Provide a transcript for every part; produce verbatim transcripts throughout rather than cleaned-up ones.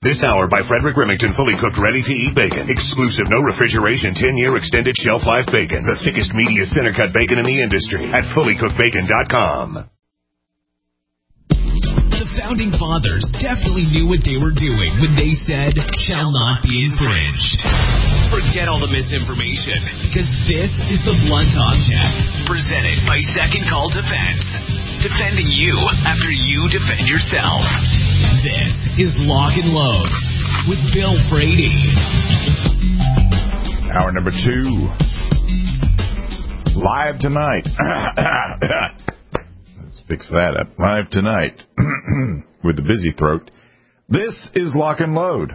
This hour by Frederick Remington, fully cooked, ready-to-eat bacon. Exclusive, no refrigeration, ten-year extended shelf life bacon. The thickest, meatiest center-cut bacon in the industry at fully cooked bacon dot com. The Founding Fathers definitely knew what they were doing when they said, shall not be infringed. Forget all the misinformation, because this is the blunt object, presented by Second Call Defense. Defending you after you defend yourself. This is Lock and Load with Bill Frady. Hour number two. Live tonight. Let's fix that up. Live tonight with the busy throat. This is Lock and Load.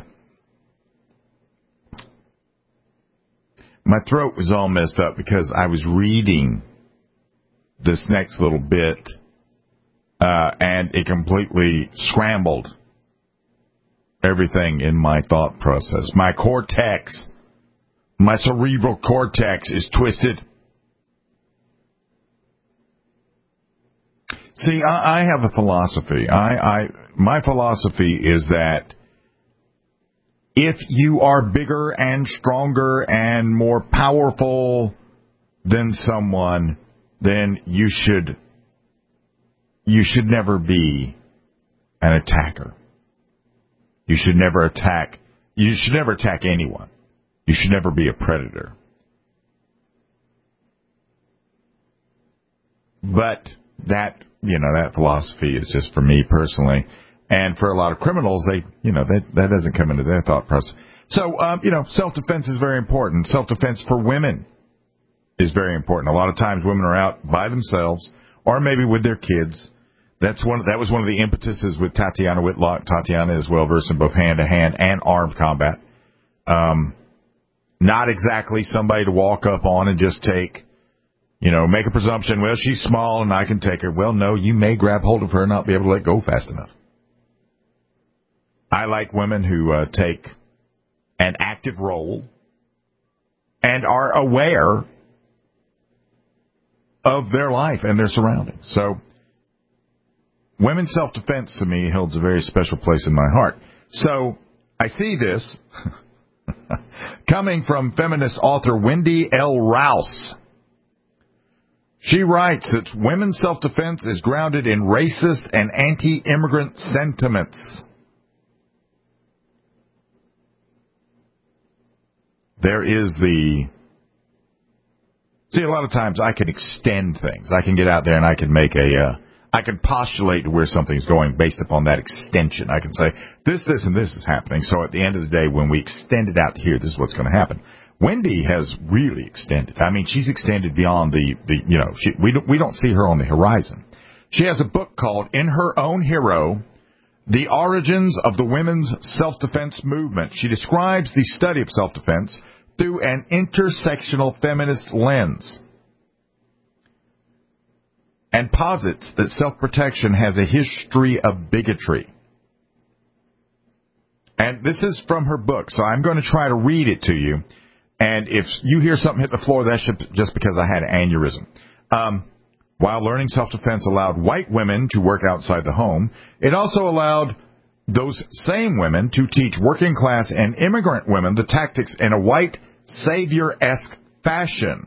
My throat was all messed up because I was reading this next little bit. Uh, and it completely scrambled everything in my thought process. My cortex, my cerebral cortex is twisted. See, I, I have a philosophy. I, I, my philosophy is that if you are bigger and stronger and more powerful than someone, then you should You should never be an attacker. You should never attack. You should never attack anyone. You should never be a predator. But that, you know, that philosophy is just for me personally. And for a lot of criminals, they, you know, that, that doesn't come into their thought process. So, um, you know, self-defense is very important. Self-defense for women is very important. A lot of times women are out by themselves or maybe with their kids. That's one. That was one of the impetuses with Tatiana Whitlock. Tatiana is well versed in both hand-to-hand and armed combat. Um, not exactly somebody to walk up on and just take, you know, make a presumption, well, she's small and I can take her. Well, no, you may grab hold of her and not be able to let go fast enough. I like women who uh, take an active role and are aware of their life and their surroundings. So, women's self-defense, to me, holds a very special place in my heart. So, I see this coming from feminist author Wendy L. Rouse. She writes that women's self-defense is grounded in racist and anti-immigrant sentiments. There is the... See, a lot of times I can extend things. I can get out there and I can make a... Uh, I can postulate to where something's going based upon that extension. I can say, this, this, and this is happening. So at the end of the day, when we extend it out to here, this is what's going to happen. Wendy has really extended. I mean, she's extended beyond the, the you know, she, we, don't, we don't see her on the horizon. She has a book called In Her Own Hero, The Origins of the Women's Self-Defense Movement. She describes the study of self-defense through an intersectional feminist lens, and posits that self-protection has a history of bigotry. And this is from her book, so I'm going to try to read it to you. And if you hear something hit the floor, that's just because I had an aneurysm. Um, while learning self-defense allowed white women to work outside the home, it also allowed those same women to teach working-class and immigrant women the tactics in a white, savior-esque fashion.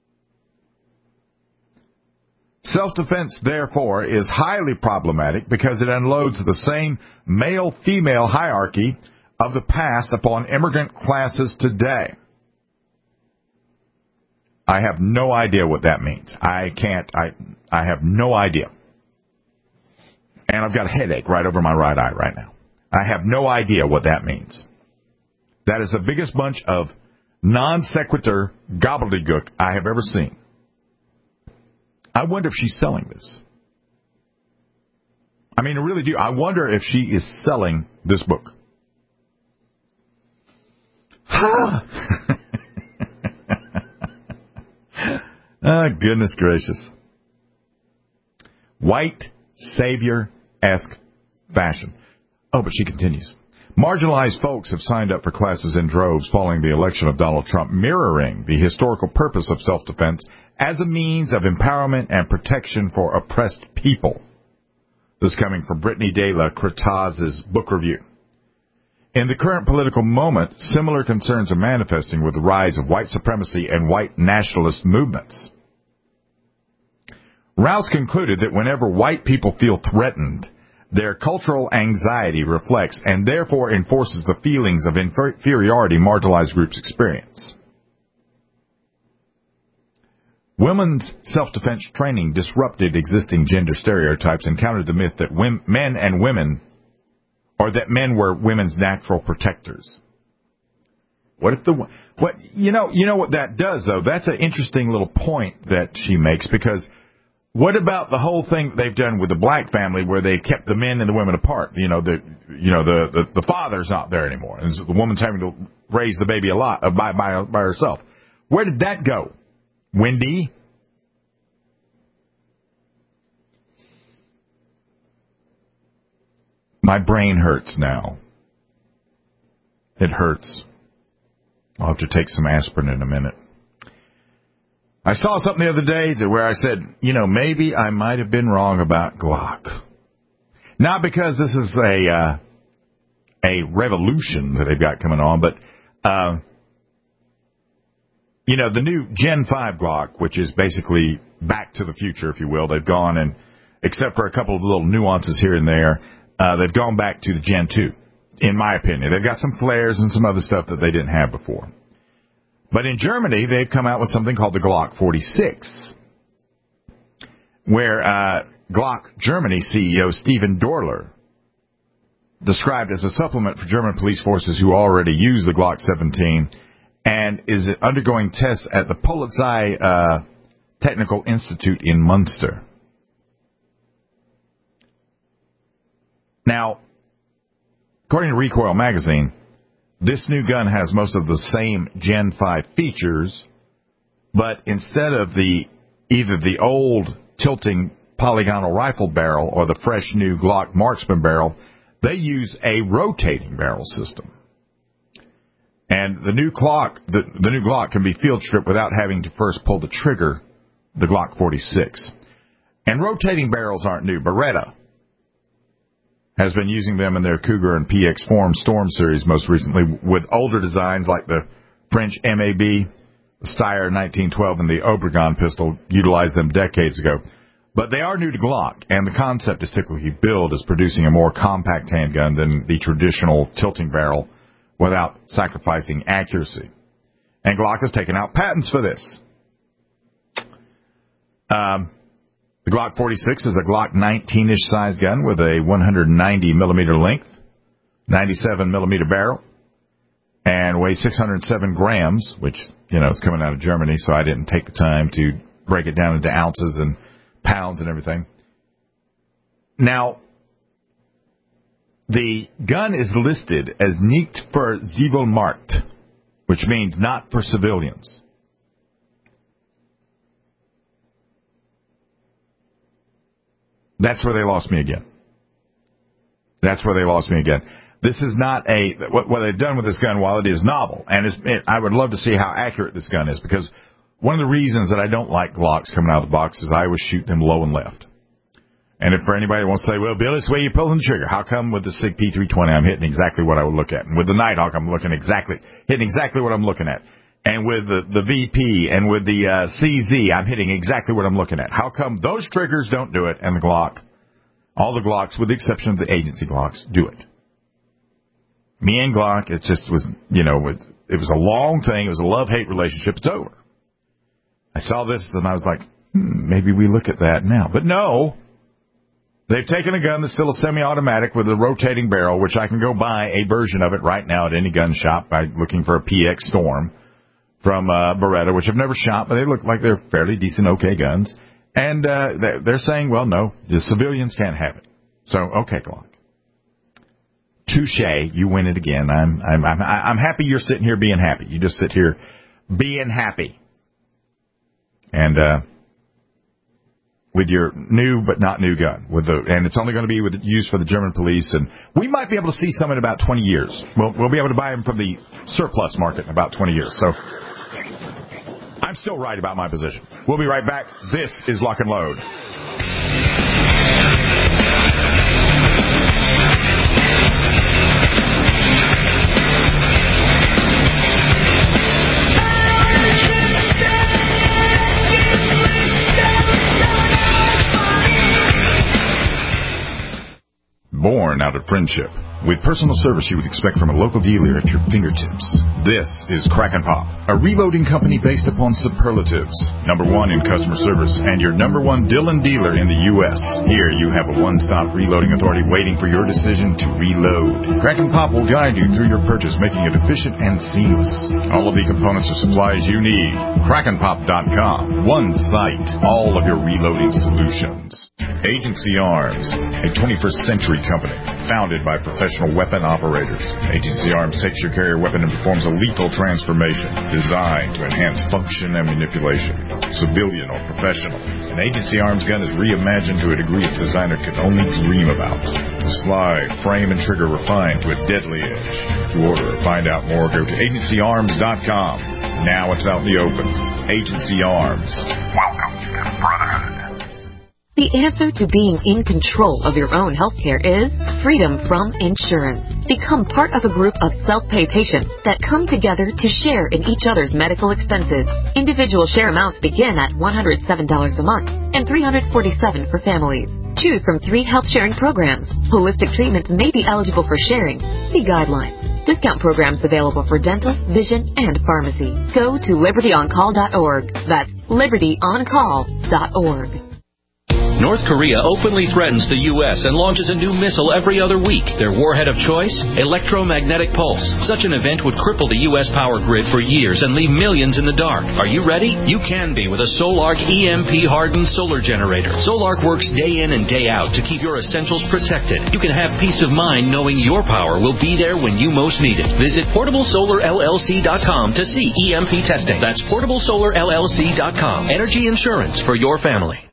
Self-defense, therefore, is highly problematic because it unloads the same male-female hierarchy of the past upon immigrant classes today. I have no idea what that means. I can't, I, I have no idea. And I've got a headache right over my right eye right now. I have no idea what that means. That is the biggest bunch of non sequitur gobbledygook I have ever seen. I wonder if she's selling this. I mean, I really do. I wonder if she is selling this book. Oh, goodness gracious. White savior-esque fashion. Oh, but she continues. Marginalized folks have signed up for classes in droves following the election of Donald Trump, mirroring the historical purpose of self-defense as a means of empowerment and protection for oppressed people. This is coming from Brittany De La Cretaz's book review. In the current political moment, similar concerns are manifesting with the rise of white supremacy and white nationalist movements. Rouse concluded that whenever white people feel threatened, their cultural anxiety reflects and therefore enforces the feelings of inferiority marginalized groups experience. Women's self-defense training disrupted existing gender stereotypes and countered the myth that men and women, or that men were women's natural protectors. What if the what you know you know what that does though? That's an interesting little point that she makes, because what about the whole thing they've done with the black family where they've kept the men and the women apart? You know, the you know the the, the father's not there anymore, and the woman's having to raise the baby a lot uh, by by by herself. Where did that go, Wendy? My brain hurts now. It hurts. I'll have to take some aspirin in a minute. I saw something the other day where I said, you know, maybe I might have been wrong about Glock. Not because this is a uh, a revolution that they've got coming on, but, uh, you know, the new Gen five Glock, which is basically back to the future, if you will. They've gone and, except for a couple of little nuances here and there, uh, they've gone back to the Gen two, in my opinion. They've got some flares and some other stuff that they didn't have before. But in Germany, they've come out with something called the Glock forty-six, where uh, Glock Germany C E O Stephen Dorler described as a supplement for German police forces who already use the Glock seventeen and is undergoing tests at the Polizei uh, Technical Institute in Munster. Now, according to Recoil magazine, this new gun has most of the same Gen five features, but instead of the either the old tilting polygonal rifle barrel or the fresh new Glock marksman barrel, they use a rotating barrel system. And the new Glock, the, the new Glock can be field stripped without having to first pull the trigger, the Glock forty-six. And rotating barrels aren't new. Beretta has been using them in their Cougar and P X Form Storm series most recently, with older designs like the French M A B, the Steyr nineteen twelve, and the Obregon pistol utilized them decades ago. But they are new to Glock, and the concept is typically billed as producing a more compact handgun than the traditional tilting barrel without sacrificing accuracy. And Glock has taken out patents for this. Um... The Glock forty-six is a Glock nineteen-inch size gun with a one hundred ninety millimeter length, ninety-seven millimeter barrel, and weighs six hundred seven grams, which, you know, is coming out of Germany, so I didn't take the time to break it down into ounces and pounds and everything. Now, the gun is listed as nicht für Zivilmarkt, which means not for civilians. That's where they lost me again. That's where they lost me again. This is not a, what, what they've done with this gun, while it is novel, and it's, it, I would love to see how accurate this gun is, because one of the reasons that I don't like Glocks coming out of the box is I always shoot them low and left. And if for anybody who wants to say, well, Bill, it's the way you're pulling the trigger. How come with the SIG P three twenty I'm hitting exactly what I would look at? And with the Nighthawk, I'm looking exactly, hitting exactly what I'm looking at. And with the, the V P and with the uh, C Z, I'm hitting exactly what I'm looking at. How come those triggers don't do it and the Glock, all the Glocks, with the exception of the agency Glocks, do it? Me and Glock, it just was, you know, it, it was a long thing. It was a love-hate relationship. It's over. I saw this and I was like, hmm, maybe we look at that now. But no, they've taken a gun that's still a semi-automatic with a rotating barrel, which I can go buy a version of it right now at any gun shop by looking for a P X Storm from uh, Beretta, which I've never shot, but they look like they're fairly decent, okay guns. And uh, they're saying, well, no, the civilians can't have it. So, okay, Glock. Touche, you win it again. I'm, I'm, I'm, I'm happy you're sitting here being happy. You just sit here being happy. And uh, with your new but not new gun, with the, and it's only going to be with, used for the German police, and we might be able to see some in about twenty years. We'll, we'll be able to buy them from the surplus market in about twenty years. So I'm still right about my position. We'll be right back. This is Lock and Load. of friendship. With personal service you would expect from a local dealer at your fingertips. This is Crack and Pop, a reloading company based upon superlatives. Number one in customer service and your number one Dillon dealer in the U S Here you have a one-stop reloading authority waiting for your decision to reload. Crack and Pop will guide you through your purchase, making it efficient and seamless. All of the components or supplies you need. crack and pop dot com. One site. All of your reloading solutions. Agency Arms, a twenty-first century company founded by professional weapon operators. Agency Arms takes your carrier weapon and performs a lethal transformation designed to enhance function and manipulation, civilian or professional. An Agency Arms gun is reimagined to a degree its designer could only dream about. The slide, frame, and trigger refined to a deadly edge. To order or find out more, go to agency arms dot com. Now it's out in the open. Agency Arms. Welcome to the Brotherhood. The answer to being in control of your own healthcare is freedom from insurance. Become part of a group of self-pay patients that come together to share in each other's medical expenses. Individual share amounts begin at one hundred seven dollars a month and three hundred forty-seven dollars for families. Choose from three health sharing programs. Holistic treatments may be eligible for sharing. See guidelines. Discount programs available for dental, vision, and pharmacy. Go to liberty on call dot org. That's liberty on call dot org. North Korea openly threatens the U S and launches a new missile every other week. Their warhead of choice? Electromagnetic pulse. Such an event would cripple the U S power grid for years and leave millions in the dark. Are you ready? You can be with a Solark E M P-hardened solar generator. Solark works day in and day out to keep your essentials protected. You can have peace of mind knowing your power will be there when you most need it. Visit portable solar L L C dot com to see E M P testing. That's portable solar L L C dot com. Energy insurance for your family.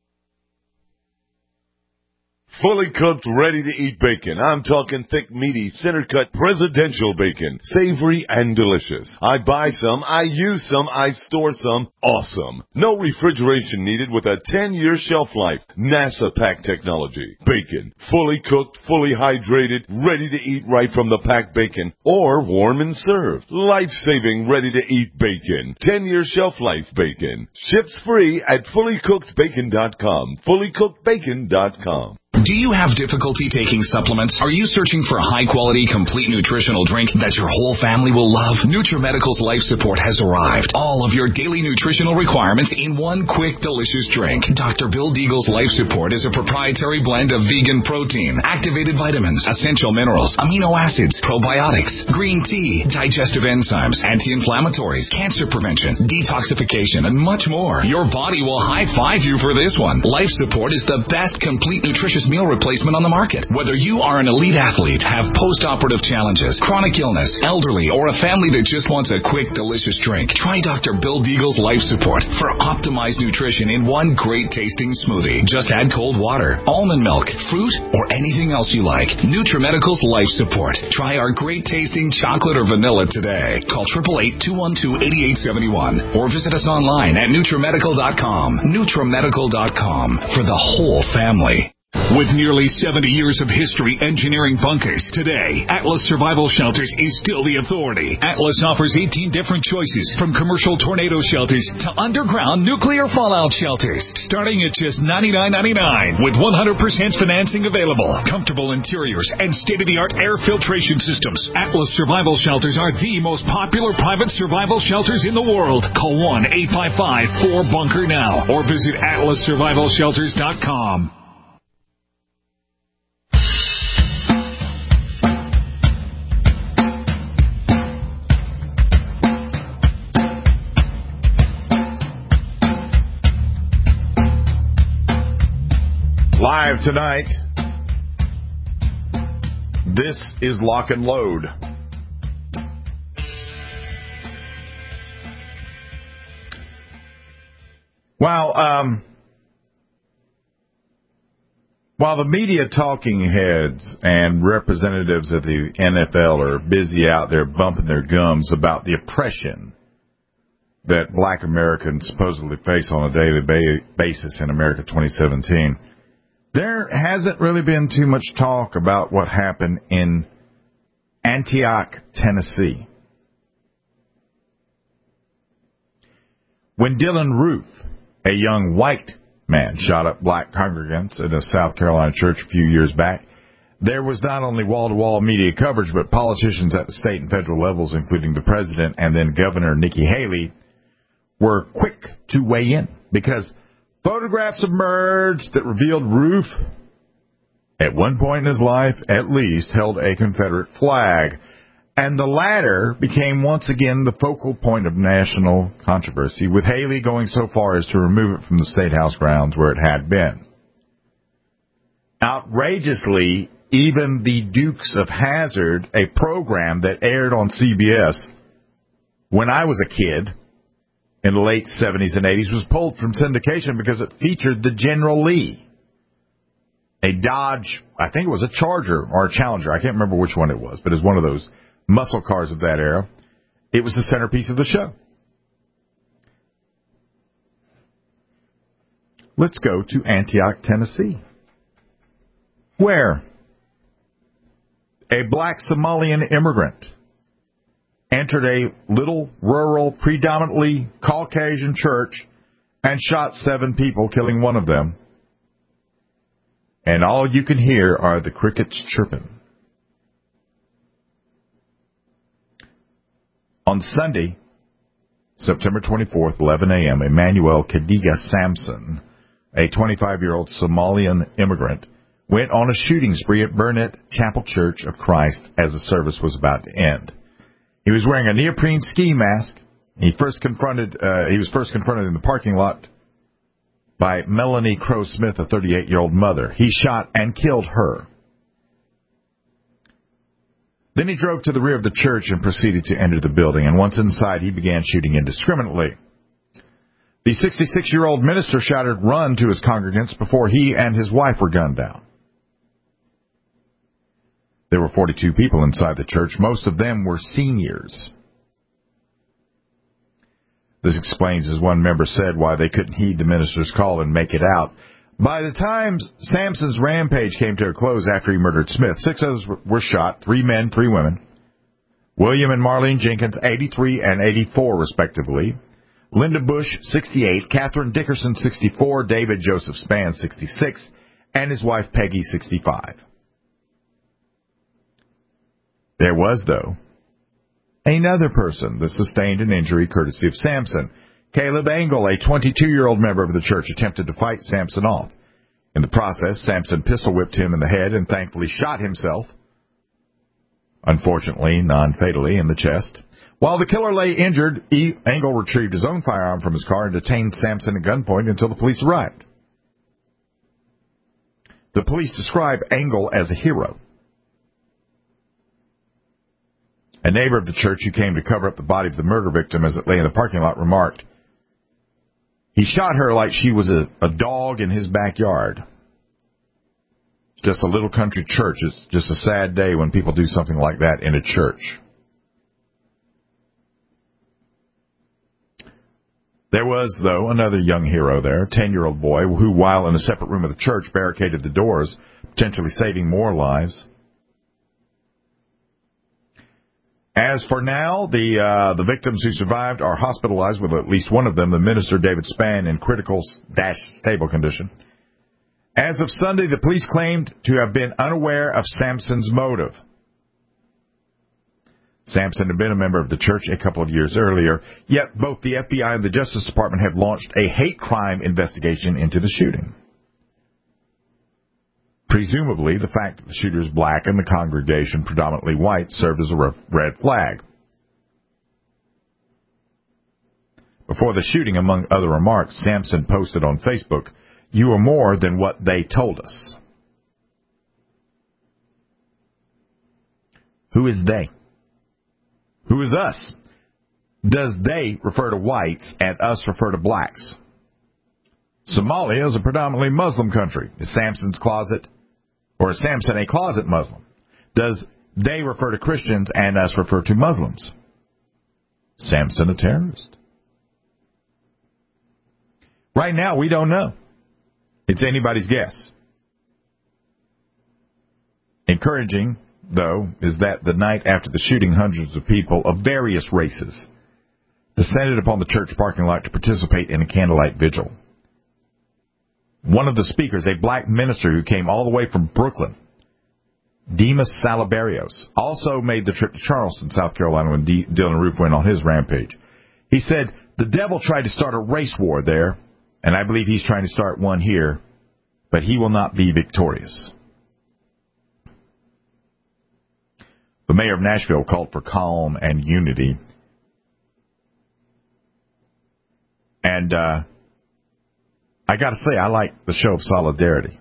Fully cooked, ready-to-eat bacon. I'm talking thick, meaty, center-cut presidential bacon. Savory and delicious. I buy some, I use some, I store some. Awesome. No refrigeration needed with a ten-year shelf life. NASA pack technology. Bacon. Fully cooked, fully hydrated, ready to eat right from the packed bacon. Or warm and served. Life-saving, ready-to-eat bacon. ten-year shelf life bacon. Ships free at fully cooked bacon dot com. fully cooked bacon dot com. Do you have difficulty taking supplements? Are you searching for a high-quality, complete nutritional drink that your whole family will love? NutriMedical's Life Support has arrived. All of your daily nutritional requirements in one quick, delicious drink. Doctor Bill Deagle's Life Support is a proprietary blend of vegan protein, activated vitamins, essential minerals, amino acids, probiotics, green tea, digestive enzymes, anti-inflammatories, cancer prevention, detoxification, and much more. Your body will high-five you for this one. Life Support is the best complete nutritious meal replacement on the market. Whether you are an elite athlete, have post-operative challenges, chronic illness, elderly, or a family that just wants a quick, delicious drink, try Doctor Bill Deagle's Life Support for optimized nutrition in one great-tasting smoothie. Just add cold water, almond milk, fruit, or anything else you like. NutriMedical's Life Support. Try our great-tasting chocolate or vanilla today. Call eight eight eight, two one two, eight eight seven one or visit us online at nutrimedical dot com. nutrimedical dot com for the whole family. With nearly seventy years of history engineering bunkers, today, Atlas Survival Shelters is still the authority. Atlas offers eighteen different choices, from commercial tornado shelters to underground nuclear fallout shelters, starting at just ninety-nine ninety-nine with one hundred percent financing available. Comfortable interiors and state-of-the-art air filtration systems. Atlas Survival Shelters are the most popular private survival shelters in the world. Call one eight five five, four bunker now or visit atlas survival shelters dot com. Live tonight, this is Lock and Load. While, um, while the media talking heads and representatives of the N F L are busy out there bumping their gums about the oppression that black Americans supposedly face on a daily ba- basis in America twenty seventeen, there hasn't really been too much talk about what happened in Antioch, Tennessee, when Dylan Roof, a young white man, shot up black congregants at a South Carolina church a few years back. There was not only wall-to-wall media coverage, but politicians at the state and federal levels, including the president and then Governor Nikki Haley, were quick to weigh in because photographs emerged that revealed Roof, at one point in his life at least, held a Confederate flag. And the latter became once again the focal point of national controversy, with Haley going so far as to remove it from the State House grounds where it had been. Outrageously, even the Dukes of Hazzard, a program that aired on C B S when I was a kid in the late seventies and eighties, was pulled from syndication because it featured the General Lee, a Dodge, I think it was a Charger or a Challenger. I can't remember which one it was, but it was one of those muscle cars of that era. It was the centerpiece of the show. Let's go to Antioch, Tennessee, where a black Somalian immigrant entered a little, rural, predominantly Caucasian church and shot seven people, killing one of them. And all you can hear are the crickets chirping. On Sunday, September twenty-fourth, eleven a.m., Emmanuel Kadiga Samson, a twenty-five-year-old Somalian immigrant, went on a shooting spree at Burnett Chapel Church of Christ as the service was about to end. He was wearing a neoprene ski mask. He first confronted. Uh, he was first confronted in the parking lot by Melanie Crow Smith, a thirty-eight-year-old mother. He shot and killed her. Then he drove to the rear of the church and proceeded to enter the building. And once inside, he began shooting indiscriminately. The sixty-six-year-old minister shouted "run" to his congregants before he and his wife were gunned down. There were forty-two people inside the church. Most of them were seniors. This explains, as one member said, why they couldn't heed the minister's call and make it out. By the time Samson's rampage came to a close after he murdered Smith, six others were shot, three men, three women. William and Marlene Jenkins, eighty-three and eighty-four, respectively. Linda Bush, sixty-eight. Catherine Dickerson, sixty-four. David Joseph Spann, sixty-six. And his wife, Peggy, sixty-five. There was, though, another person that sustained an injury courtesy of Samson. Caleb Engel, a twenty-two-year-old member of the church, attempted to fight Samson off. In the process, Samson pistol-whipped him in the head and thankfully shot himself, unfortunately non-fatally, in the chest. While the killer lay injured, Engel retrieved his own firearm from his car and detained Samson at gunpoint until the police arrived. The police describe Engel as a hero. A neighbor of the church who came to cover up the body of the murder victim as it lay in the parking lot remarked, "He shot her like she was a, a dog in his backyard." It's just a little country church. It's just a sad day when people do something like that in a church. There was, though, another young hero there, a ten-year-old boy who, while in a separate room of the church, barricaded the doors, potentially saving more lives. As for now, the uh, the victims who survived are hospitalized, with at least one of them, the minister David Spann, in critical dash stable condition. As of Sunday, the police claimed to have been unaware of Samson's motive. Samson had been a member of the church a couple of years earlier, yet both the F B I and the Justice Department have launched a hate crime investigation into the shooting. Presumably, the fact that the shooter is black and the congregation predominantly white served as a red flag. Before the shooting, among other remarks, Samson posted on Facebook, "You are more than what they told us." Who is they? Who is us? Does they refer to whites and us refer to blacks? Somalia is a predominantly Muslim country. Is Samson's closet, or is Samson a closet Muslim? Does they refer to Christians and us refer to Muslims? Samson a terrorist? Right now, we don't know. It's anybody's guess. Encouraging, though, is that the night after the shooting, hundreds of people of various races descended upon the church parking lot to participate in a candlelight vigil. One of the speakers, a black minister who came all the way from Brooklyn, Demas Salaberios, also made the trip to Charleston, South Carolina, when D- Dylan Roof went on his rampage. He said, the devil tried to start a race war there, and I believe he's trying to start one here, but he will not be victorious. The mayor of Nashville called for calm and unity. And uh, I got to say, I like the show of solidarity.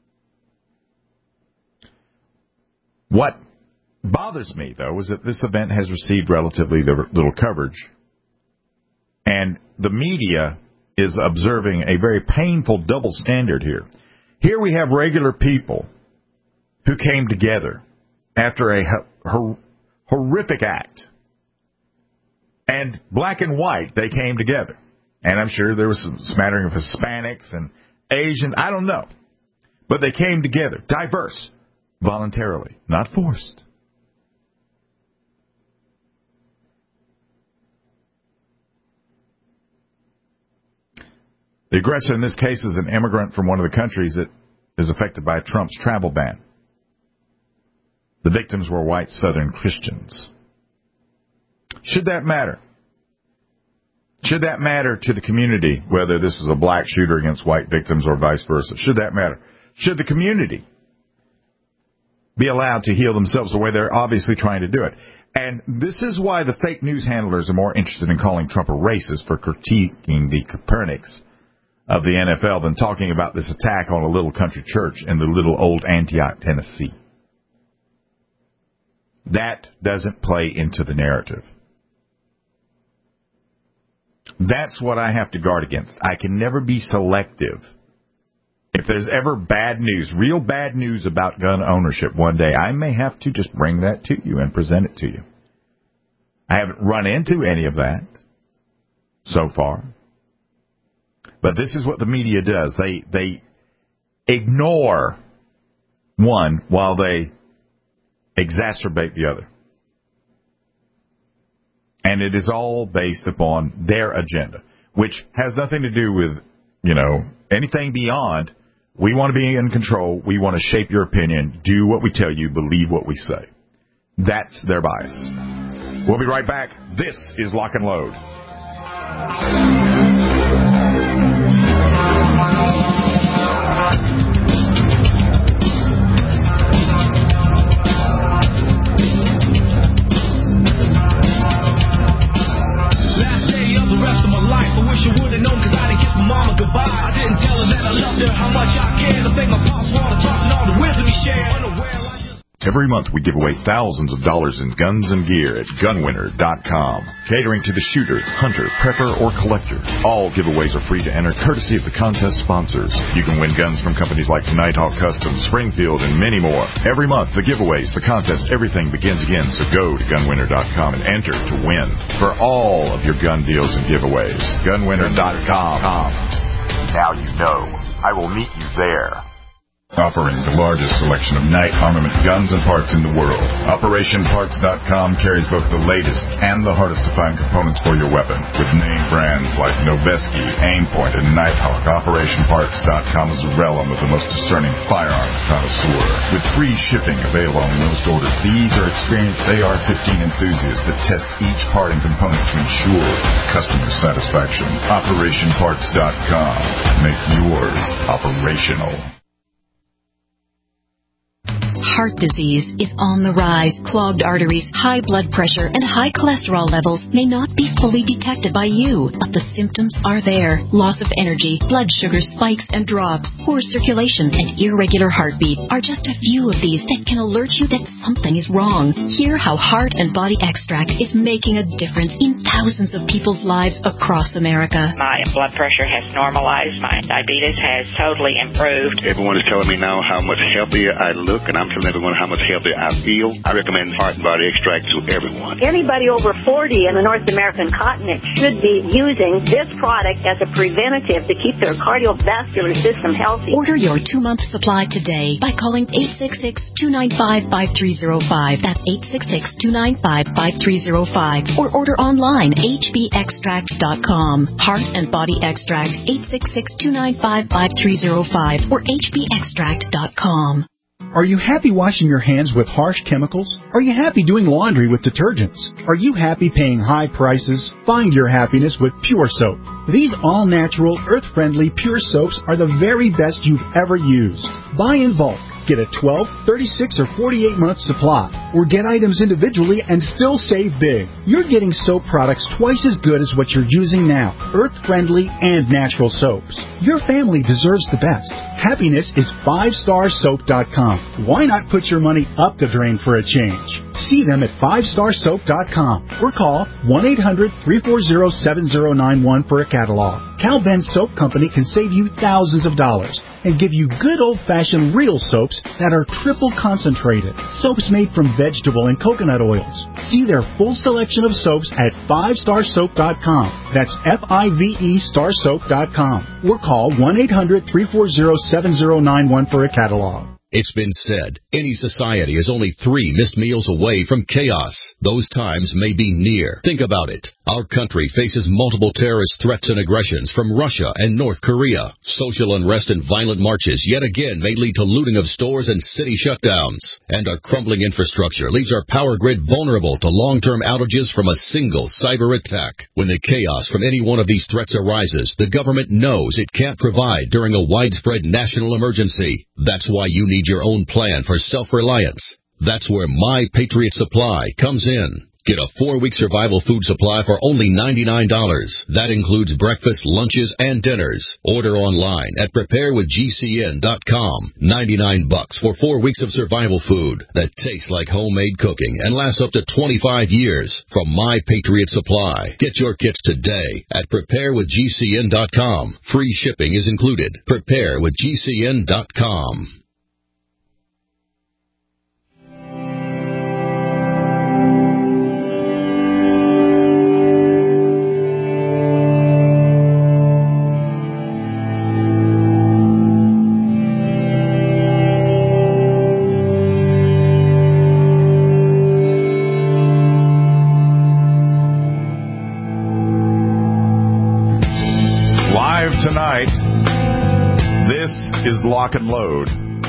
What bothers me, though, is that this event has received relatively little coverage. And the media is observing a very painful double standard here. Here we have regular people who came together after a hor- horrific act. And black and white, they came together. And I'm sure there was some smattering of Hispanics and Asian, I don't know. But they came together, diverse. Voluntarily, not forced. The aggressor in this case is an immigrant from one of the countries that is affected by Trump's travel ban. The victims were white Southern Christians. Should that matter? Should that matter to the community, whether this was a black shooter against white victims or vice versa? Should that matter? Should the community be allowed to heal themselves the way they're obviously trying to do it? And this is why the fake news handlers are more interested in calling Trump a racist for critiquing the Copernics of the N F L than talking about this attack on a little country church in the little old Antioch, Tennessee. That doesn't play into the narrative. That's what I have to guard against. I can never be selective. If there's ever bad news, real bad news about gun ownership one day, I may have to just bring that to you and present it to you. I haven't run into any of that so far. But this is what the media does. They they ignore one while they exacerbate the other. And it is all based upon their agenda, which has nothing to do with, you know, anything beyond. We want to be in control. We want to shape your opinion. Do what we tell you. Believe what we say. That's their bias. We'll be right back. This is Lock and Load. Last day of the rest of my life. I wish I would have known because I didn't kiss my mama goodbye. I didn't tell her that I loved her, how much I cared. The thing my pops wanted, tossing all the wisdom he shared. Unaware, I just... Every month we give away thousands of dollars in guns and gear at gun winner dot com. Catering to the shooter, hunter, prepper, or collector. All giveaways are free to enter courtesy of the contest sponsors. You can win guns from companies like Nighthawk Customs, Springfield, and many more. Every month, the giveaways, the contests, everything begins again. So go to gun winner dot com and enter to win for all of your gun deals and giveaways. gun winner dot com. Now you know. I will meet you there. Offering the largest selection of night armament guns and parts in the world. Operation Parts dot com carries both the latest and the hardest to find components for your weapon. With name brands like Noveske, Aimpoint, and Nighthawk, Operation Parts dot com is the realm of the most discerning firearms connoisseur. With free shipping available on most orders, these are experienced A R fifteen enthusiasts that test each part and component to ensure customer satisfaction. Operation Parts dot com. Make yours operational. Heart disease is on the rise. Clogged arteries, high blood pressure, and high cholesterol levels may not be fully detected by you, but the symptoms are there. Loss of energy, blood sugar spikes and drops, poor circulation, and irregular heartbeat are just a few of these that can alert you that something is wrong. Hear how Heart and Body Extract is making a difference in thousands of people's lives across America. My blood pressure has normalized. My diabetes has totally improved. Everyone is telling me now how much healthier I look, and I'm telling everyone how much healthier I feel. I recommend Heart and Body Extract to everyone. Anybody over forty in the North American continent should be using this product as a preventative to keep their cardiovascular system healthy. Order your two-month supply today by calling eight six six, two nine five, five three zero five. That's eight six six, two nine five, five three zero five. Or order online, H B extract dot com. Heart and Body Extract, eight six six, two nine five, five three zero five or H B extract dot com. Are you happy washing your hands with harsh chemicals? Are you happy doing laundry with detergents? Are you happy paying high prices? Find your happiness with Pure Soap. These all-natural, earth-friendly Pure Soaps are the very best you've ever used. Buy in bulk. Get a twelve, thirty-six, or forty-eight month supply. Or get items individually and still save big. You're getting soap products twice as good as what you're using now. Earth-friendly and natural soaps. Your family deserves the best. Happiness is five star soap dot com. Why not put your money up the drain for a change? See them at five star soap dot com or call one eight hundred, three four zero, seven zero nine one for a catalog. Cal Ben Soap Company can save you thousands of dollars and give you good old-fashioned real soaps that are triple concentrated. Soaps made from vegetable and coconut oils. See their full selection of soaps at five star soap dot com. That's F I V E star soap dot com. Or call one eight hundred, three four zero, seven zero nine one for a catalog. It's been said, any society is only three missed meals away from chaos. Those times may be near. Think about it. Our country faces multiple terrorist threats and aggressions from Russia and North Korea. Social unrest and violent marches yet again may lead to looting of stores and city shutdowns. And our crumbling infrastructure leaves our power grid vulnerable to long-term outages from a single cyber attack. When the chaos from any one of these threats arises, the government knows it can't provide during a widespread national emergency. That's why you need your own plan for self-reliance. That's where My Patriot Supply comes in. Get a four-week survival food supply for only ninety-nine dollars. That includes breakfast, lunches, and dinners. Order online at prepare with G C N dot com. ninety-nine bucks for four weeks of survival food that tastes like homemade cooking and lasts up to twenty-five years from My Patriot Supply. Get your kits today at prepare with G C N dot com. Free shipping is included. prepare with G C N dot com. Tonight, this is Lock and Load.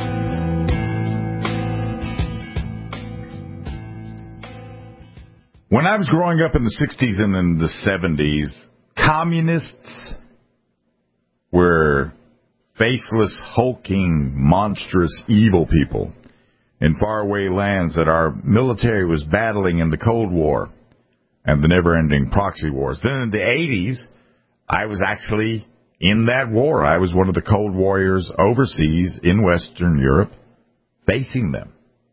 When I was growing up in the sixties and in the seventies, communists were faceless, hulking, monstrous, evil people in faraway lands that our military was battling in the Cold War and the never-ending proxy wars. Then in the eighties, I was actually in that war. I was one of the Cold Warriors overseas in Western Europe, facing them.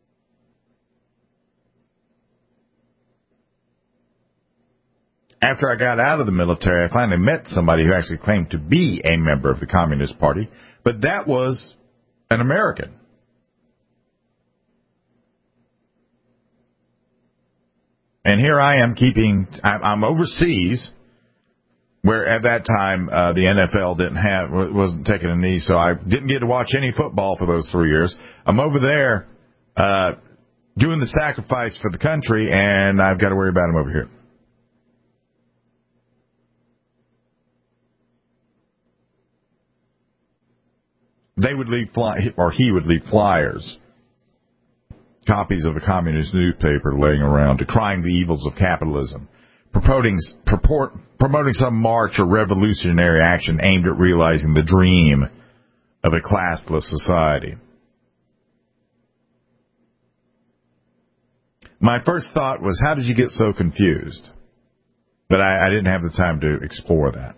After I got out of the military, I finally met somebody who actually claimed to be a member of the Communist Party, but that was an American. And here I am keeping, I'm overseas, where at that time uh, the N F L didn't have wasn't taking a knee, so I didn't get to watch any football for those three years. I'm over there uh, doing the sacrifice for the country, and I've got to worry about him over here. They would leave fly, or he would leave flyers, copies of a communist newspaper laying around, decrying the evils of capitalism, promoting purport. promoting some march or revolutionary action aimed at realizing the dream of a classless society. My first thought was, how did you get so confused? But I, I didn't have the time to explore that.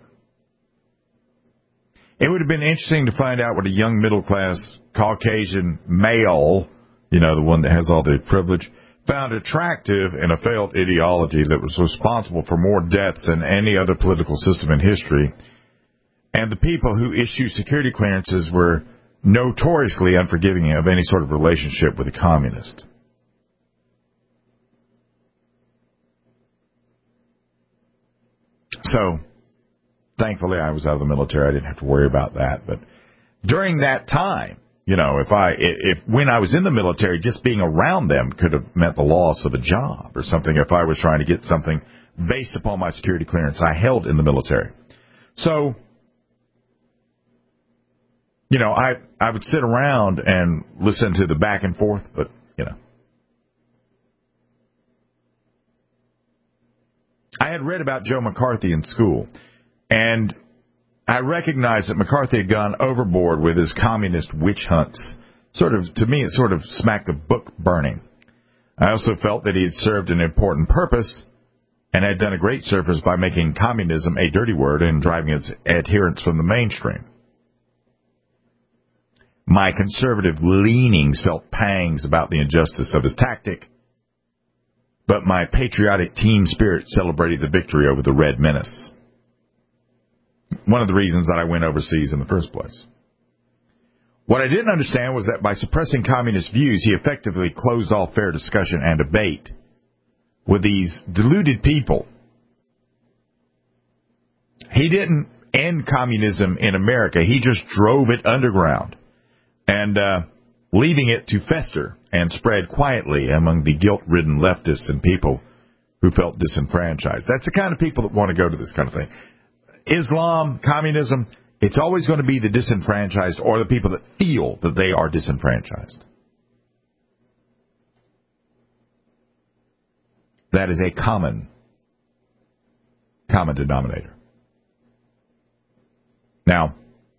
It would have been interesting to find out what a young middle-class Caucasian male, you know, the one that has all the privilege, found attractive in a failed ideology that was responsible for more deaths than any other political system in history. And the people who issue security clearances were notoriously unforgiving of any sort of relationship with a communist. So, thankfully, I was out of the military. I didn't have to worry about that. But during that time, you know, if I, if when I was in the military, just being around them could have meant the loss of a job or something if I was trying to get something based upon my security clearance I held in the military. So, you know, I, I would sit around and listen to the back and forth, but, you know. I had read about Joe McCarthy in school, and I recognized that McCarthy had gone overboard with his communist witch hunts. Sort of, to me, it sort of smacked of book burning. I also felt that he had served an important purpose and had done a great service by making communism a dirty word and driving its adherents from the mainstream. My conservative leanings felt pangs about the injustice of his tactic, but my patriotic team spirit celebrated the victory over the Red Menace. One of the reasons that I went overseas in the first place. What I didn't understand was that by suppressing communist views, he effectively closed all fair discussion and debate with these deluded people. He didn't end communism in America. He just drove it underground and uh, leaving it to fester and spread quietly among the guilt-ridden leftists and people who felt disenfranchised. That's the kind of people that want to go to this kind of thing. Islam, communism, it's always going to be the disenfranchised or the people that feel that they are disenfranchised. That is a common, common denominator. Now,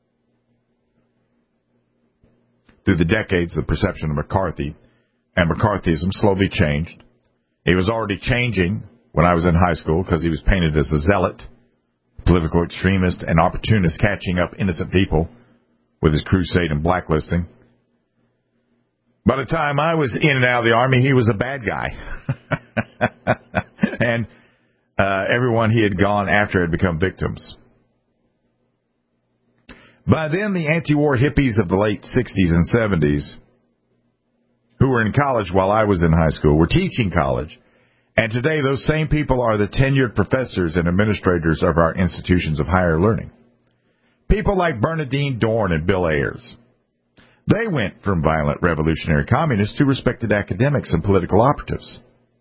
through the decades, the perception of McCarthy and McCarthyism slowly changed. It was already changing when I was in high school because he was painted as a zealot, political extremist, and opportunist catching up innocent people with his crusade and blacklisting. By the time I was in and out of the Army, he was a bad guy. and uh, everyone he had gone after had become victims. By then, the anti-war hippies of the late sixties and seventies, who were in college while I was in high school, were teaching college. And today, those same people are the tenured professors and administrators of our institutions of higher learning. People like Bernardine Dorn and Bill Ayers. They went from violent revolutionary communists to respected academics and political operatives.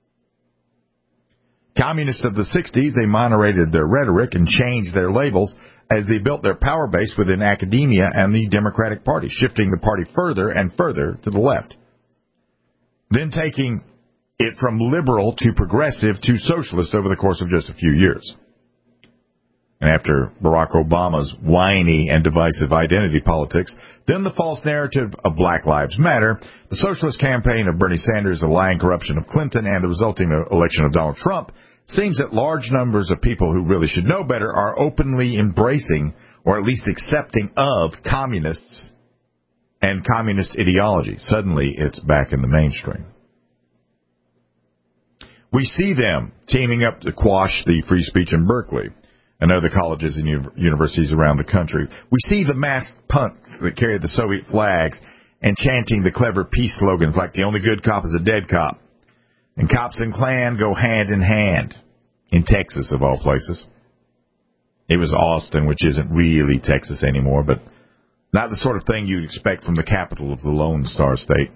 Communists of the sixties, they moderated their rhetoric and changed their labels as they built their power base within academia and the Democratic Party, shifting the party further and further to the left. Then taking it from liberal to progressive to socialist over the course of just a few years. And after Barack Obama's whiny and divisive identity politics, then the false narrative of Black Lives Matter, the socialist campaign of Bernie Sanders, the lying corruption of Clinton, and the resulting election of Donald Trump, seems that large numbers of people who really should know better are openly embracing, or at least accepting of, communists and communist ideology. Suddenly, it's back in the mainstream. We see them teaming up to quash the free speech in Berkeley and other colleges and universities around the country. We see the masked punks that carry the Soviet flags and chanting the clever peace slogans like the only good cop is a dead cop. And cops and Klan go hand in hand in Texas, of all places. It was Austin, which isn't really Texas anymore, but not the sort of thing you'd expect from the capital of the Lone Star State.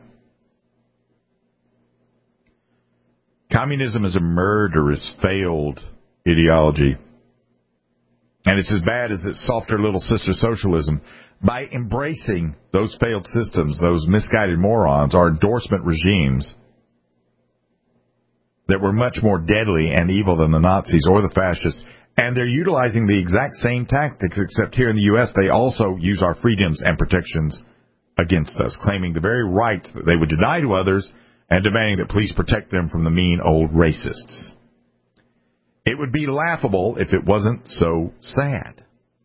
Communism is a murderous, failed ideology. And it's as bad as its softer little sister socialism. By embracing those failed systems, those misguided morons, our endorsement regimes that were much more deadly and evil than the Nazis or the fascists, and they're utilizing the exact same tactics, except here in the U S they also use our freedoms and protections against us, claiming the very rights that they would deny to others and demanding that police protect them from the mean old racists. It would be laughable if it wasn't so sad.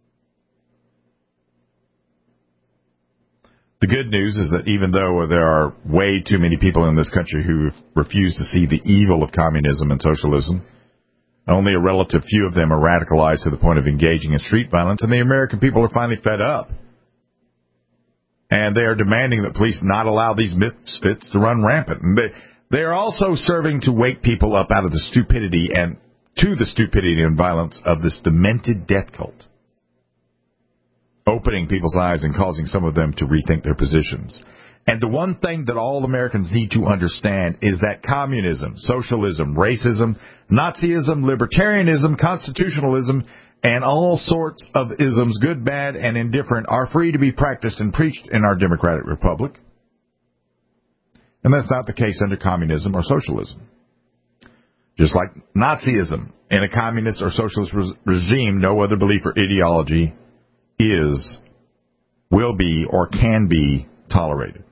The good news is that even though there are way too many people in this country who refuse to see the evil of communism and socialism, only a relative few of them are radicalized to the point of engaging in street violence, and the American people are finally fed up. And they are demanding that police not allow these misfits to run rampant. And they, they are also serving to wake people up out of the stupidity and to the stupidity and violence of this demented death cult, opening people's eyes and causing some of them to rethink their positions. And the one thing that all Americans need to understand is that communism, socialism, racism, Nazism, libertarianism, constitutionalism, and all sorts of isms, good, bad, and indifferent, are free to be practiced and preached in our democratic republic. And that's not the case under communism or socialism. Just like Nazism, in a communist or socialist re- regime, no other belief or ideology is, will be, or can be tolerated.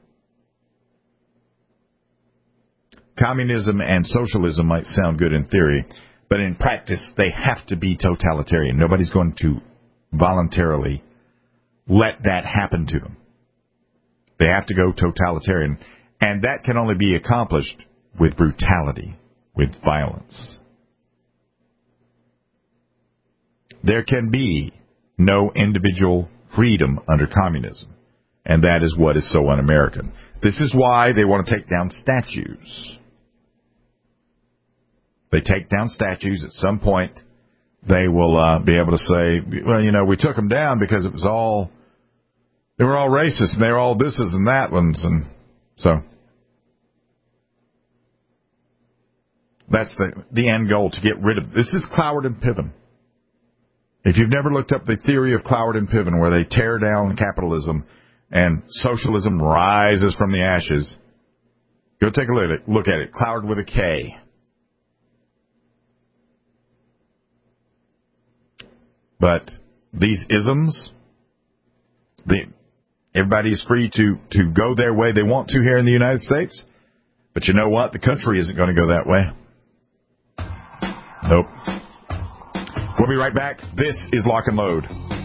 Communism and socialism might sound good in theory, but in practice, they have to be totalitarian. Nobody's going to voluntarily let that happen to them. They have to go totalitarian, and that can only be accomplished with brutality, with violence. There can be no individual freedom under communism, and that is what is so un-American. This is why they want to take down statues. They take down statues. At some point, they will uh, be able to say, well, you know, we took them down because it was all, they were all racist, and they were all thises and that ones, and so that's the, the end goal, to get rid of. This is Cloward and Piven. If you've never looked up the theory of Cloward and Piven, where they tear down capitalism and socialism rises from the ashes, go take a look at it. Look at it. Cloward with a K. But these isms, the, everybody is free to, to go their way they want to here in the United States. But you know what? The country isn't going to go that way. Nope. We'll be right back. This is Lock and Load.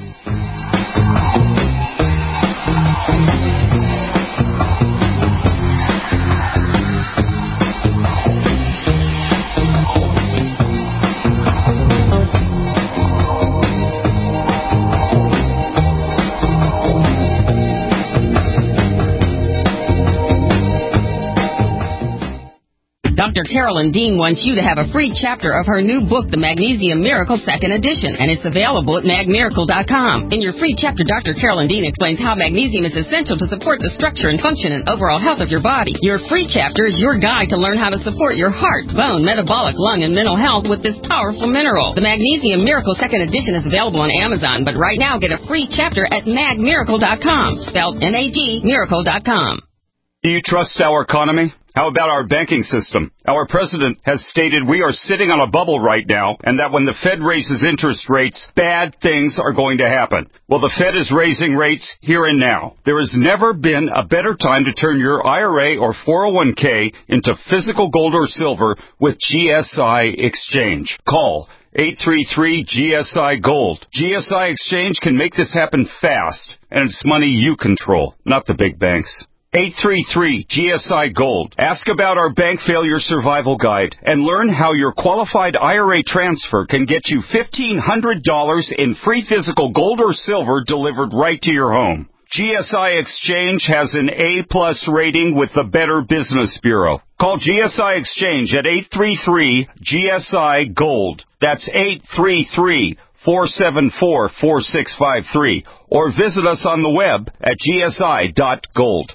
Doctor Carolyn Dean wants you to have a free chapter of her new book, The Magnesium Miracle Second Edition, and it's available at mag miracle dot com. In your free chapter, Doctor Carolyn Dean explains how magnesium is essential to support the structure and function and overall health of your body. Your free chapter is your guide to learn how to support your heart, bone, metabolic, lung, and mental health with this powerful mineral. The Magnesium Miracle Second Edition is available on Amazon, but right now get a free chapter at mag miracle dot com, spelled M A G, miracle dot com. Do you trust our economy? How about our banking system? Our president has stated we are sitting on a bubble right now, and that when the Fed raises interest rates, bad things are going to happen. Well, the Fed is raising rates here and now. There has never been a better time to turn your I R A or four oh one k into physical gold or silver with G S I Exchange. Call eight three three G S I Gold. G S I Exchange can make this happen fast, and it's money you control, not the big banks. eight three three G S I Gold. Ask about our bank failure survival guide and learn how your qualified I R A transfer can get you fifteen hundred dollars in free physical gold or silver delivered right to your home. G S I Exchange has an A-plus rating with the Better Business Bureau. Call G S I Exchange at eight three three G S I Gold. That's eight three three four seven four four six five three. Or visit us on the web at G S I dot gold.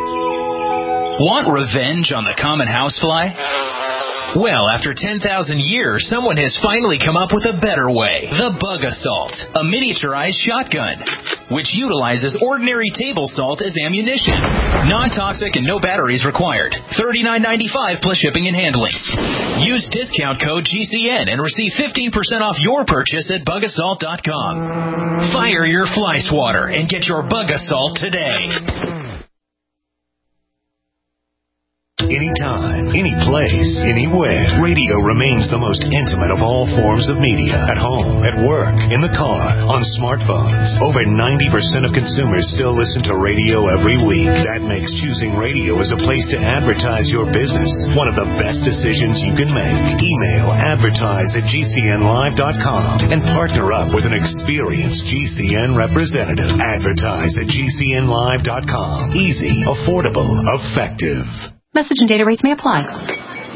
Want revenge on the common housefly? Well, after ten thousand years, someone has finally come up with a better way. The Bug Assault, a miniaturized shotgun, which utilizes ordinary table salt as ammunition. Non-toxic and no batteries required. thirty-nine ninety-five plus shipping and handling. Use discount code G C N and receive fifteen percent off your purchase at bug assault dot com. Fire your fly swatter and get your Bug Assault today. Anytime, any place, anywhere. Radio remains the most intimate of all forms of media. At home, at work, in the car, on smartphones. Over ninety percent of consumers still listen to radio every week. That makes choosing radio as a place to advertise your business one of the best decisions you can make. Email advertise at G C N live dot com and partner up with an experienced G C N representative. Advertise at G C N live dot com. Easy, affordable, effective. Message and data rates may apply.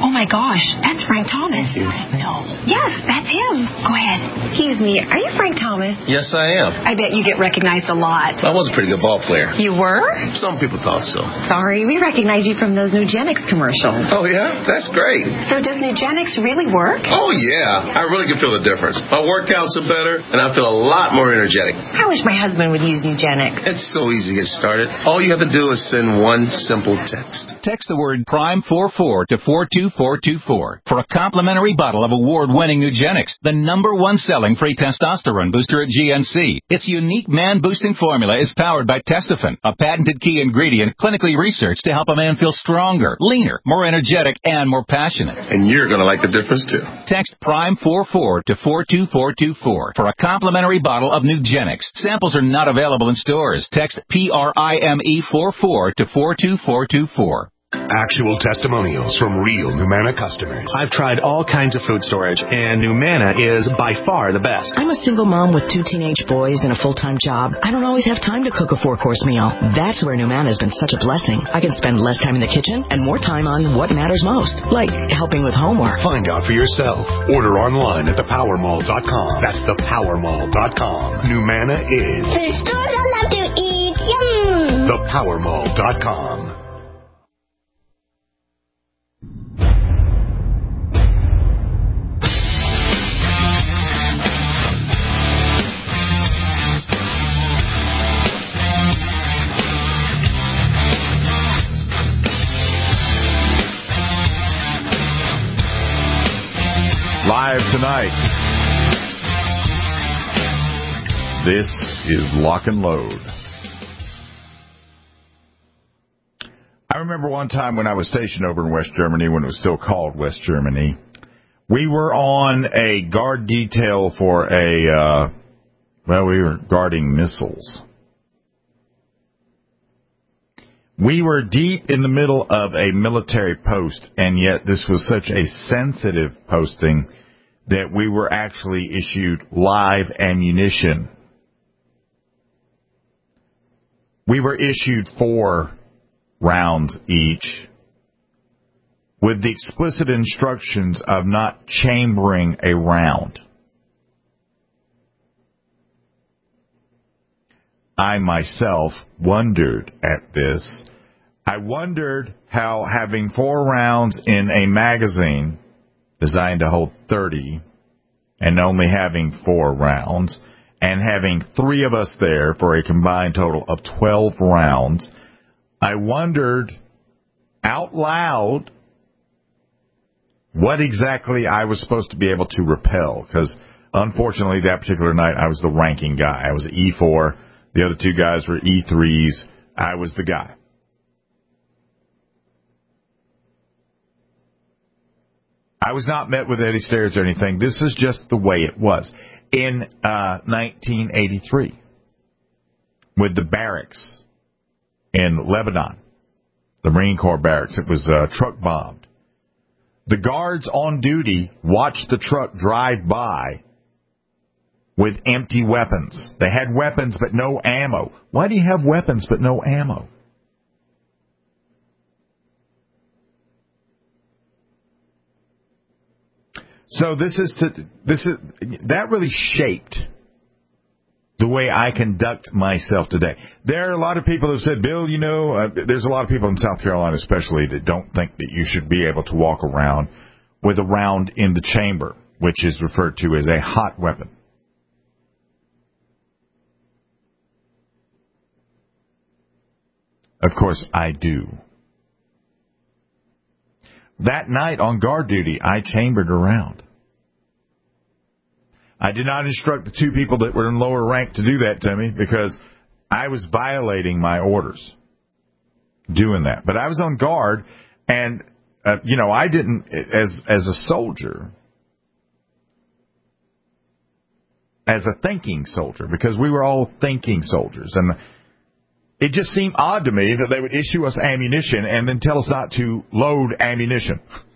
Oh, my gosh. That's Frank Thomas. No. Yes, that's him. Go ahead. Excuse me. Are you Frank Thomas? Yes, I am. I bet you get recognized a lot. I was a pretty good ball player. You were? Some people thought so. Sorry, we recognize you from those Nugenics commercials. Oh, yeah? That's great. So does Nugenics really work? Oh, yeah. I really can feel the difference. My workouts are better, and I feel a lot more energetic. I wish my husband would use Nugenics. It's so easy to get started. All you have to do is send one simple text. Text the word Prime forty-four to four two four two four for a complimentary bottle of award-winning Nugenics, the number one selling free testosterone booster at G N C. Its unique man-boosting formula is powered by Testofen, a patented key ingredient clinically researched to help a man feel stronger, leaner, more energetic, and more passionate. And you're going to like the difference, too. Text Prime forty-four to four two four two four for a complimentary bottle of Nugenics. Samples are not available in stores. Text P R I M E forty-four to four two four two four. Actual testimonials from real Numanna customers. I've tried all kinds of food storage, and Numanna is by far the best. I'm a single mom with two teenage boys and a full-time job. I don't always have time to cook a four-course meal. That's where Numanna has been such a blessing. I can spend less time in the kitchen and more time on what matters most, like helping with homework. Find out for yourself. Order online at the power mall dot com. That's the power mall dot com. Numanna is food stores I love to eat. Yum! the power mall dot com. Live tonight, this is Lock and Load. I remember one time when I was stationed over in West Germany, when it was still called West Germany, we were on a guard detail for a, uh, well, we were guarding missiles. We were deep in the middle of a military post, and yet this was such a sensitive posting that we were actually issued live ammunition. We were issued four rounds each with the explicit instructions of not chambering a round. I myself wondered at this. I wondered how having four rounds in a magazine designed to hold thirty and only having four rounds and having three of us there for a combined total of twelve rounds, I wondered out loud what exactly I was supposed to be able to repel, because unfortunately that particular night I was the ranking guy. I was E four. The other two guys were E threes. I was the guy. I was not met with any stares or anything. This is just the way it was. In uh, nineteen eighty-three, with the barracks in Lebanon, the Marine Corps barracks, it was uh, truck bombed. The guards on duty watched the truck drive by with empty weapons. They had weapons but no ammo. Why do you have weapons but no ammo? So this is to this is that really shaped the way I conduct myself today. There are a lot of people who have said, Bill, you know, uh, there's a lot of people in South Carolina especially that don't think that you should be able to walk around with a round in the chamber, which is referred to as a hot weapon. Of course, I do. That night on guard duty, I chambered around. I did not instruct the two people that were in lower rank to do that to me because I was violating my orders doing that. But I was on guard, and, uh, you know, I didn't, as as a soldier, as a thinking soldier, because we were all thinking soldiers, and it just seemed odd to me that they would issue us ammunition and then tell us not to load ammunition.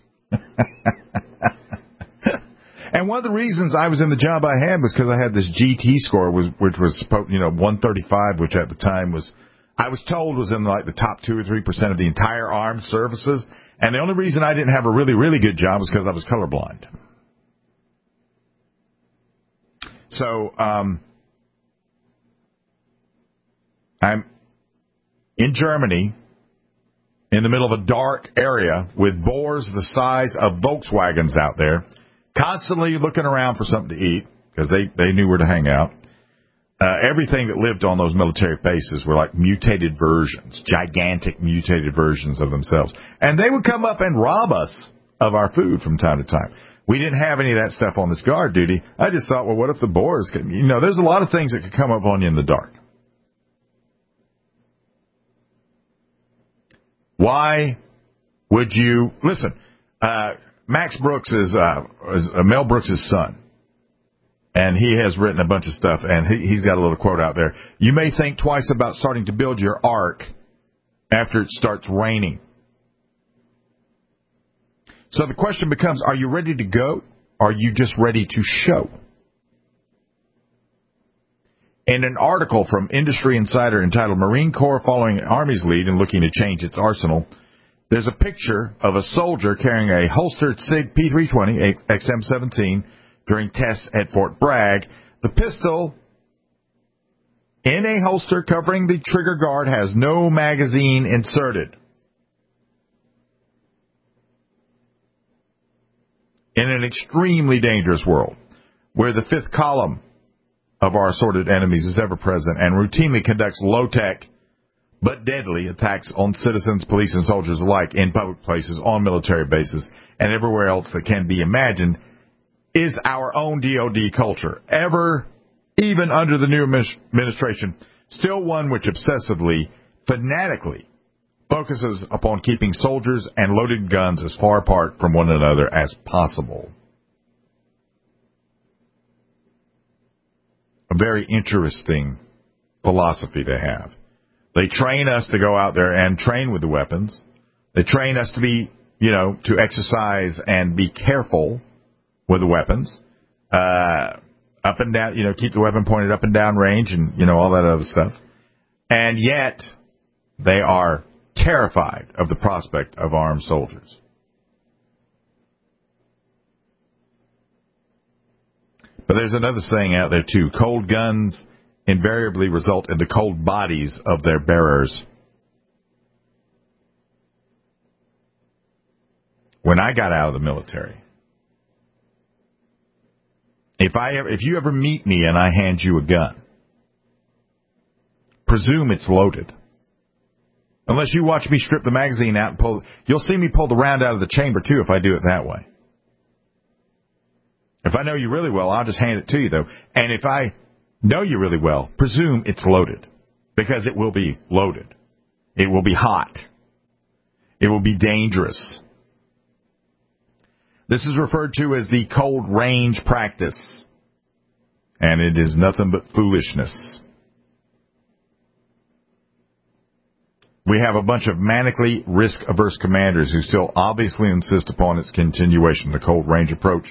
And one of the reasons I was in the job I had was because I had this G T score, was, which was, you know, one thirty-five, which at the time was I was told was in like the top two or three percent of the entire armed services. And the only reason I didn't have a really, really good job was because I was colorblind. So, um, I'm in Germany in the middle of a dark area with boars the size of Volkswagens out there, constantly looking around for something to eat because they, they knew where to hang out. Uh, everything that lived on those military bases were like mutated versions, gigantic mutated versions of themselves. And they would come up and rob us of our food from time to time. We didn't have any of that stuff on this guard duty. I just thought, well, what if the boars could, you know, there's a lot of things that could come up on you in the dark. Why would you, listen, uh, Max Brooks is, uh, is uh, Mel Brooks' son. And he has written a bunch of stuff, and he, he's got a little quote out there. You may think twice about starting to build your ark after it starts raining. So the question becomes, are you ready to go? Or are you just ready to show? In an article from Industry Insider entitled Marine Corps Following Army's Lead and Looking to Change Its Arsenal, there's a picture of a soldier carrying a holstered SIG P three twenty X M seventeen during tests at Fort Bragg. The pistol in a holster covering the trigger guard has no magazine inserted. In an extremely dangerous world, where the fifth column of our assorted enemies is ever present and routinely conducts low-tech but deadly attacks on citizens, police, and soldiers alike in public places, on military bases, and everywhere else that can be imagined, is our own D O D culture, ever, even under the new administration, still one which obsessively, fanatically focuses upon keeping soldiers and loaded guns as far apart from one another as possible. A very interesting philosophy they have. They train us to go out there and train with the weapons. They train us to be, you know, to exercise and be careful with the weapons, uh, up and down, you know, keep the weapon pointed up and down range and, you know, all that other stuff. And yet, they are terrified of the prospect of armed soldiers. But there's another saying out there, too. Cold guns invariably result in the cold bodies of their bearers. When I got out of the military, If I ever, if you ever meet me and I hand you a gun, presume it's loaded. Unless you watch me strip the magazine out and pull, you'll see me pull the round out of the chamber too if I do it that way. If I know you really well, I'll just hand it to you though. And if I know you really well, presume it's loaded. Because it will be loaded. It will be hot. It will be dangerous. This is referred to as the cold range practice, and it is nothing but foolishness. We have a bunch of manically risk-averse commanders who still obviously insist upon its continuation, the cold range approach.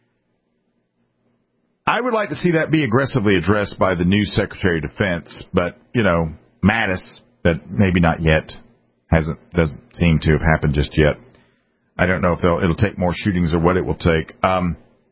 I would like to see that be aggressively addressed by the new Secretary of Defense, but, you know, Mattis, but maybe not yet, hasn't doesn't seem to have happened just yet. I don't know if it'll take more shootings or what it will take. Um,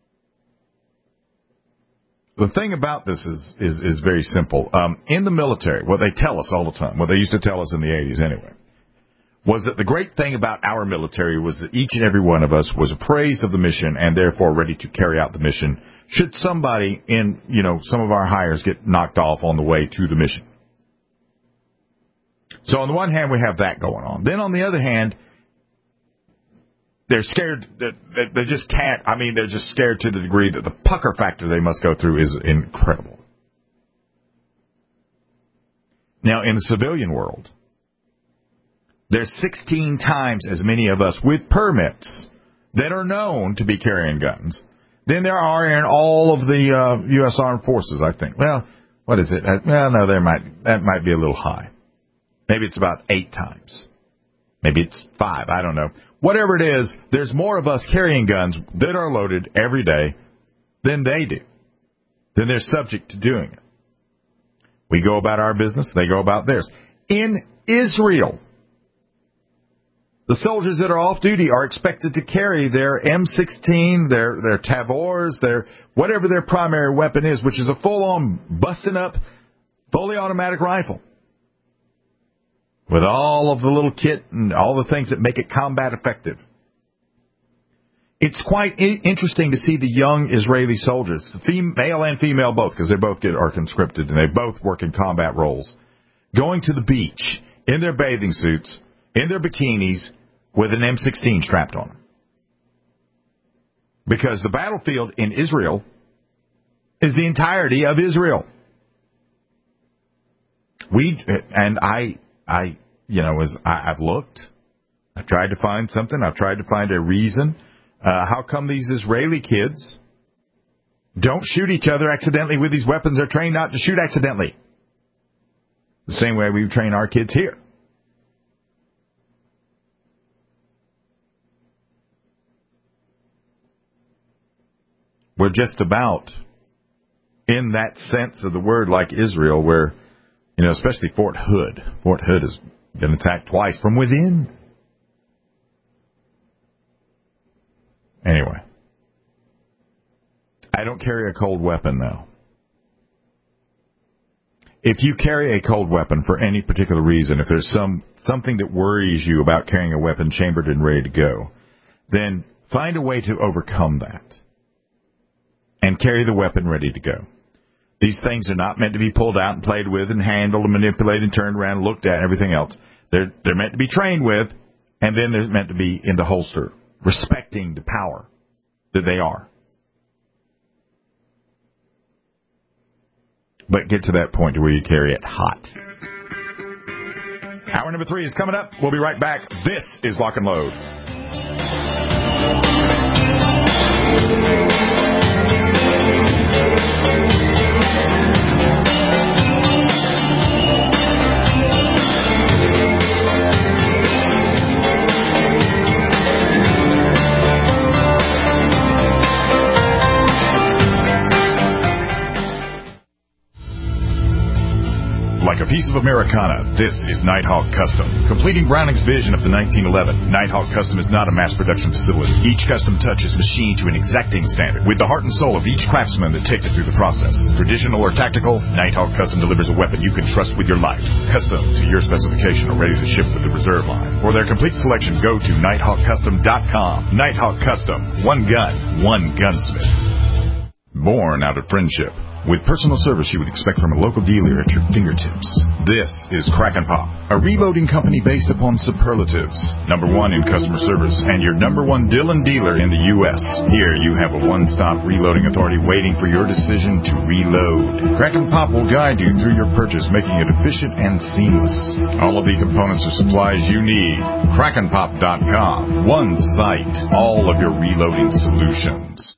the thing about this is is, is very simple. Um, in the military, what they tell us all the time, what they used to tell us in the eighties anyway, was that the great thing about our military was that each and every one of us was appraised of the mission and therefore ready to carry out the mission should somebody in, you know, some of our hires get knocked off on the way to the mission. So on the one hand, we have that going on. Then on the other hand, they're scared that they just can't, I mean, they're just scared to the degree that the pucker factor they must go through is incredible. Now, in the civilian world, there's sixteen times as many of us with permits that are known to be carrying guns than there are in all of the uh, U S Armed Forces, I think. Well, what is it? Well, no, there might that might be a little high. Maybe it's about eight times. Maybe it's five. I don't know. Whatever it is, there's more of us carrying guns that are loaded every day than they do. Then they're subject to doing it. We go about our business. They go about theirs. in Israel. The soldiers that are off duty are expected to carry their M sixteen, their their Tavors, their whatever their primary weapon is, which is a full-on, busting-up, fully automatic rifle with all of the little kit and all the things that make it combat effective. It's quite I- interesting to see the young Israeli soldiers, fem- male and female both, because they both get are conscripted and they both work in combat roles, going to the beach in their bathing suits, in their bikinis, with an M sixteen strapped on them. Because the battlefield in Israel is the entirety of Israel. We and I, I, you know, as I, I've looked, I've tried to find something. I've tried to find a reason. Uh, how come these Israeli kids don't shoot each other accidentally with these weapons? They're trained not to shoot accidentally. The same way we train our kids here. We're just about in that sense of the word like Israel, where, you know, especially Fort Hood. Fort Hood has been attacked twice from within. Anyway, I don't carry a cold weapon now. If you carry a cold weapon for any particular reason, if there's some something that worries you about carrying a weapon chambered and ready to go, then find a way to overcome that and carry the weapon ready to go. These things are not meant to be pulled out and played with and handled and manipulated and turned around and looked at and everything else. They're, they're meant to be trained with, and then they're meant to be in the holster, respecting the power that they are. But get to that point to where you carry it hot. Hour number three is coming up. We'll be right back. This is Lock and Load. Like a piece of Americana, this is Nighthawk Custom. Completing Browning's vision of the nineteen eleven, Nighthawk Custom is not a mass production facility. Each custom touch is machined to an exacting standard, with the heart and soul of each craftsman that takes it through the process. Traditional or tactical, Nighthawk Custom delivers a weapon you can trust with your life. Custom to your specification or ready to ship with the reserve line. For their complete selection, go to nighthawk custom dot com. Nighthawk Custom. One gun, one gunsmith. Born out of friendship. With personal service you would expect from a local dealer at your fingertips. This is Crack and Pop, a reloading company based upon superlatives. Number one in customer service and your number one Dillon dealer in the U S Here you have a one-stop reloading authority waiting for your decision to reload. Crack and Pop will guide you through your purchase, making it efficient and seamless. All of the components or supplies you need. crack and pop dot com. One site. All of your reloading solutions.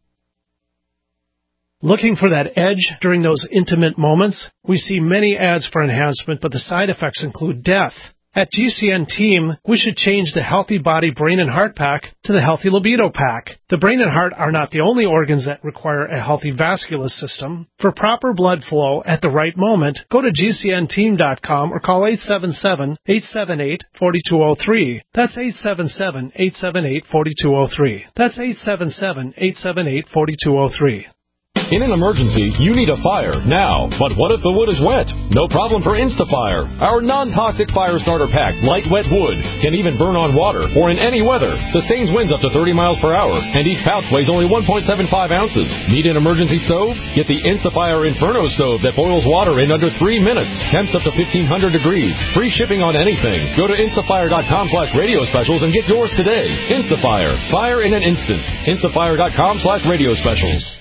Looking for that edge during those intimate moments? We see many ads for enhancement, but the side effects include death. At G C N Team, we should change the Healthy Body Brain and Heart Pack to the Healthy Libido Pack. The brain and heart are not the only organs that require a healthy vascular system. For proper blood flow at the right moment, go to G C N team dot com or call eight seven seven, eight seven eight, four two zero three. That's eight seven seven, eight seven eight, four two zero three. That's eight seven seven, eight seven eight, four two zero three. In an emergency, you need a fire now. But what if the wood is wet? No problem for InstaFire. Our non-toxic fire starter packs light wet wood, can even burn on water or in any weather, sustains winds up to thirty miles per hour, and each pouch weighs only one point seven five ounces. Need an emergency stove? Get the InstaFire Inferno stove that boils water in under three minutes. Temps up to fifteen hundred degrees. Free shipping on anything. Go to instafire dot com slash radio specials and get yours today. InstaFire. Fire in an instant. instafire dot com slash radio specials.